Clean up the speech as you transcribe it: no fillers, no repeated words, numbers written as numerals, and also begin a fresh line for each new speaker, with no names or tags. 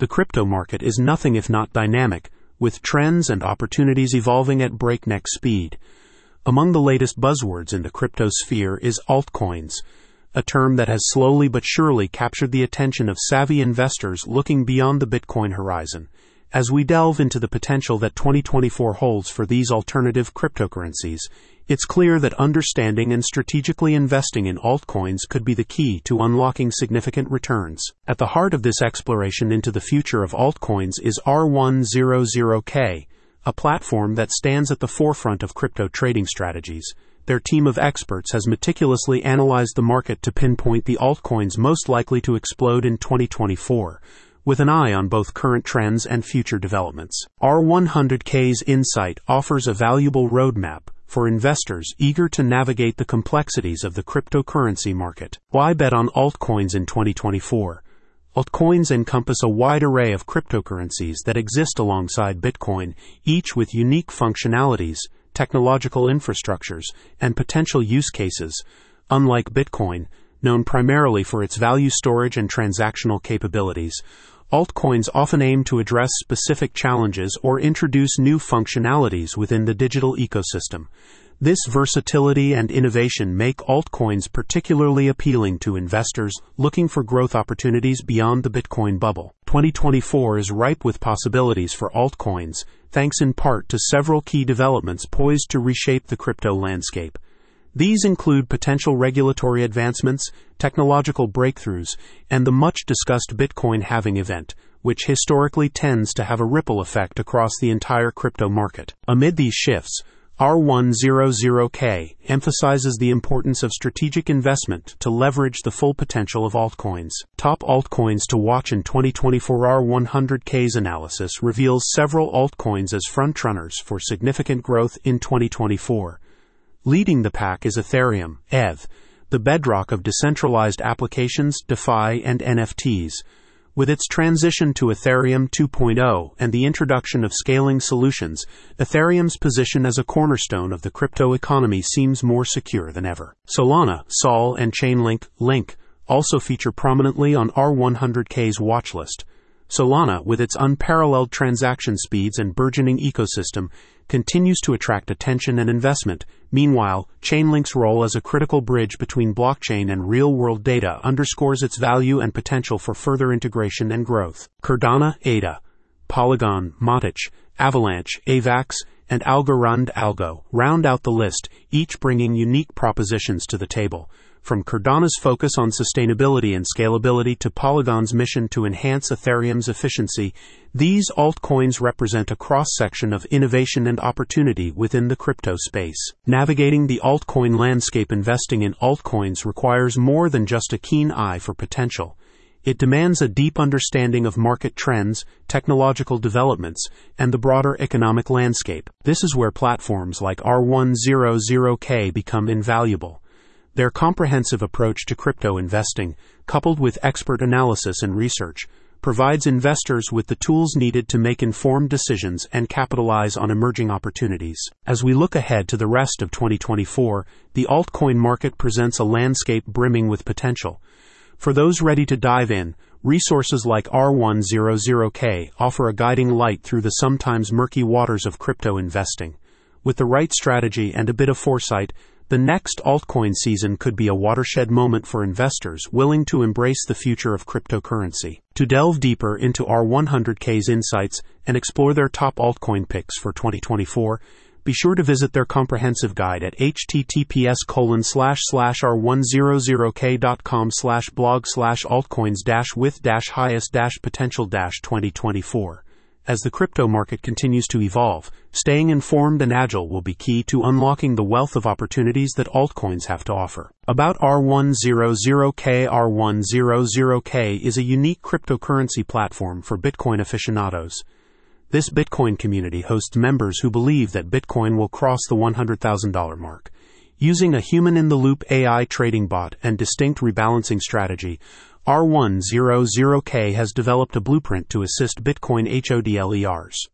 The crypto market is nothing if not dynamic, with trends and opportunities evolving at breakneck speed. Among the latest buzzwords in the crypto sphere is altcoins, a term that has slowly but surely captured the attention of savvy investors looking beyond the Bitcoin horizon. As we delve into the potential that 2024 holds for these alternative cryptocurrencies, it's clear that understanding and strategically investing in altcoins could be the key to unlocking significant returns. At the heart of this exploration into the future of altcoins is R100K, a platform that stands at the forefront of crypto trading strategies. Their team of experts has meticulously analyzed the market to pinpoint the altcoins most likely to explode in 2024. With an eye on both current trends and future developments. R100K's insight offers a valuable roadmap for investors eager to navigate the complexities of the cryptocurrency market. Why bet on altcoins in 2024? Altcoins encompass a wide array of cryptocurrencies that exist alongside Bitcoin, each with unique functionalities, technological infrastructures, and potential use cases. Unlike Bitcoin, known primarily for its value storage and transactional capabilities, altcoins often aim to address specific challenges or introduce new functionalities within the digital ecosystem. This versatility and innovation make altcoins particularly appealing to investors looking for growth opportunities beyond the Bitcoin bubble. 2024 is ripe with possibilities for altcoins, thanks in part to several key developments poised to reshape the crypto landscape. These include potential regulatory advancements, technological breakthroughs, and the much-discussed Bitcoin halving event, which historically tends to have a ripple effect across the entire crypto market. Amid these shifts, R100K emphasizes the importance of strategic investment to leverage the full potential of altcoins. Top altcoins to watch in 2024. R100K's analysis reveals several altcoins as frontrunners for significant growth in 2024. Leading the pack is Ethereum, ETH, the bedrock of decentralized applications, DeFi, and NFTs. With its transition to Ethereum 2.0 and the introduction of scaling solutions, Ethereum's position as a cornerstone of the crypto economy seems more secure than ever. Solana, Sol, and Chainlink, Link, also feature prominently on R100K's watchlist. Solana, with its unparalleled transaction speeds and burgeoning ecosystem, continues to attract attention and investment. Meanwhile, Chainlink's role as a critical bridge between blockchain and real-world data underscores its value and potential for further integration and growth. Cardano, ADA, Polygon, Matic, Avalanche, AVAX, and Algorand Algo round out the list, each bringing unique propositions to the table. From Cardano's focus on sustainability and scalability to Polygon's mission to enhance Ethereum's efficiency, these altcoins represent a cross-section of innovation and opportunity within the crypto space. Navigating the altcoin landscape. Investing in altcoins requires more than just a keen eye for potential. It demands a deep understanding of market trends, technological developments, and the broader economic landscape. This is where platforms like R100K become invaluable. Their comprehensive approach to crypto investing, coupled with expert analysis and research, provides investors with the tools needed to make informed decisions and capitalize on emerging opportunities. As we look ahead to the rest of 2024, the altcoin market presents a landscape brimming with potential. For those ready to dive in, resources like R100K offer a guiding light through the sometimes murky waters of crypto investing. With the right strategy and a bit of foresight, the next altcoin season could be a watershed moment for investors willing to embrace the future of cryptocurrency. To delve deeper into R100K's insights and explore their top altcoin picks for 2024, be sure to visit their comprehensive guide at https://r100k.com/blog/altcoins-with-highest-potential-2024. As the crypto market continues to evolve, staying informed and agile will be key to unlocking the wealth of opportunities that altcoins have to offer. About R100K. R100K is a unique cryptocurrency platform for Bitcoin aficionados. This Bitcoin community hosts members who believe that Bitcoin will cross the $100,000 mark. Using a human-in-the-loop AI trading bot and distinct rebalancing strategy, R100K has developed a blueprint to assist Bitcoin HODLers.